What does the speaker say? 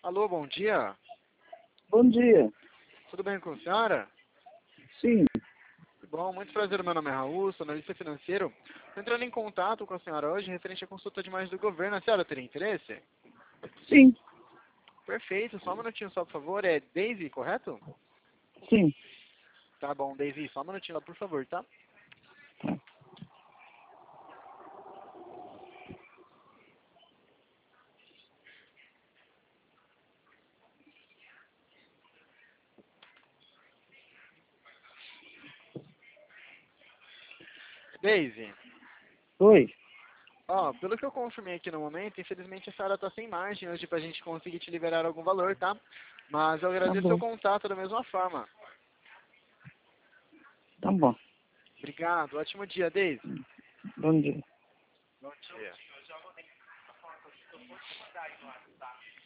Alô, bom dia. Bom dia. Tudo bem com a senhora? Sim, Que bom, muito prazer. Meu nome é Raul, sou analista financeiro. Estou entrando em contato com a senhora hoje referente à consulta de imagem do governo. A senhora teria interesse? sim, Perfeito, só um minutinho só, por favor. É Daisy, correto? sim. Tá bom, Daisy, só um minutinho lá, por favor, tá? Daisy, Oi. ó, pelo que eu confirmei aqui no momento, infelizmente a senhora tá sem margem hoje pra gente conseguir te liberar algum valor, tá? Mas eu Tá agradeço seu bom, contato da mesma forma. tá bom. Obrigado, ótimo dia, Daisy. Bom dia. Bom dia.